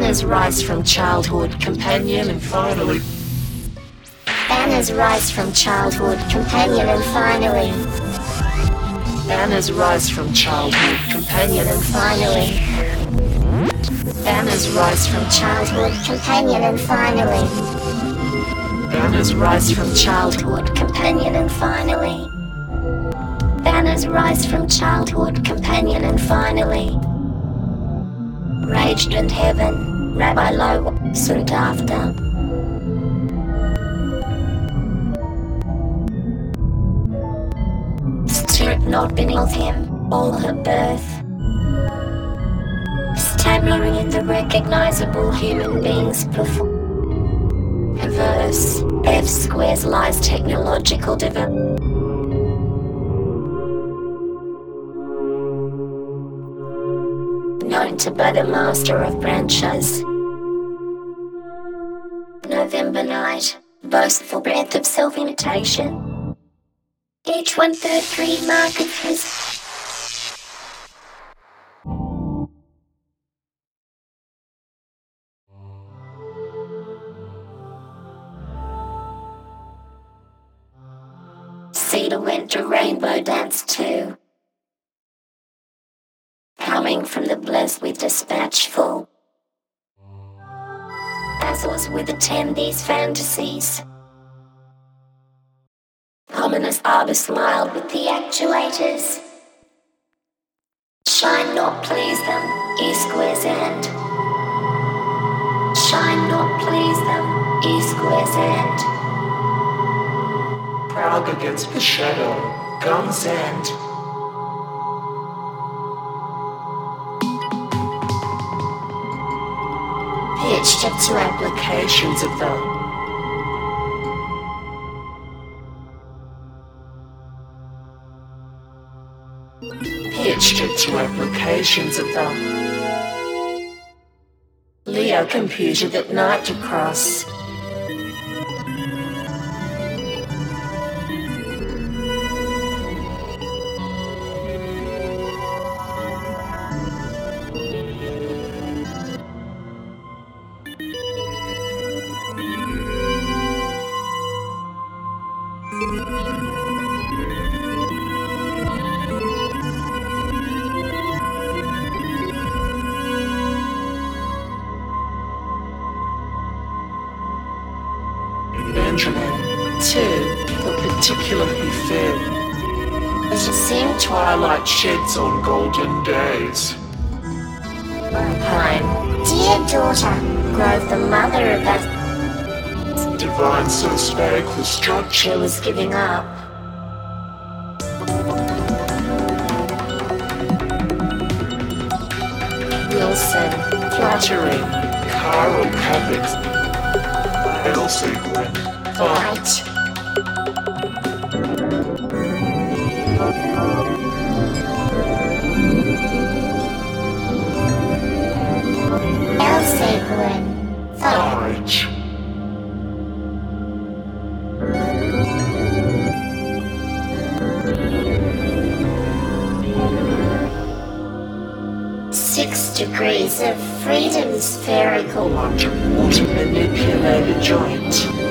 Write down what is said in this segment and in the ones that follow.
Banners rise from childhood, companion and finally. Banners rise from childhood, companion and finally. Banners rise from childhood, companion and finally. Banners rise from childhood, companion and finally. Banners rise from childhood, companion and finally. Banners rise from childhood, companion and finally. Raged in heaven, Rabbi Lo, soon after. Spirit not beneath him, all her birth. Stammering in the recognizable human beings before. Verse, F squares lies technological development. Known to by the master of branches. November night, boastful breath of self-imitation. Each 1/3 mark of his. Cedar went to rainbow dance too. Coming from the bliss with dispatchful. As was with attendees' fantasies. Ominous arbor smiled with the actuators. Shine not please them, E squares end. Shine not please them, E squares end. Proud against the shadow, guns end. Pitched it to applications of the Pitched it to applications of the Leo computer that night to cross. Benjamin, too, for particularly fair. As it seemed twilight sheds on golden days. Pine, dear daughter, Grove the mother of that divine so spake the structure was giving up. Wilson, fluttering, Carl Cabbage, Elsie Gwen, fight. Elsie Gwen, fight. 6 degrees of freedom spherical water manipulated joint.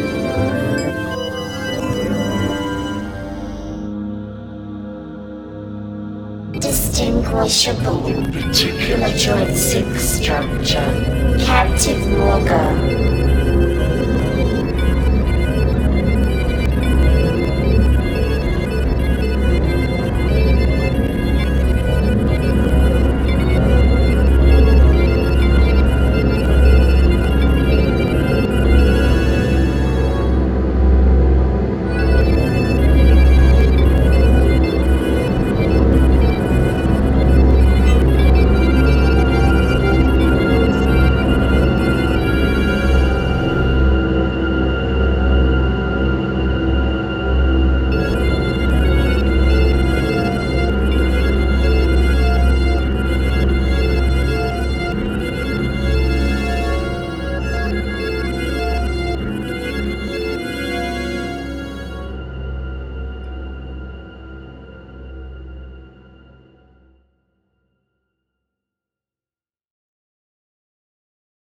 Distinguishable particular joint 6 structure. Captive Morga.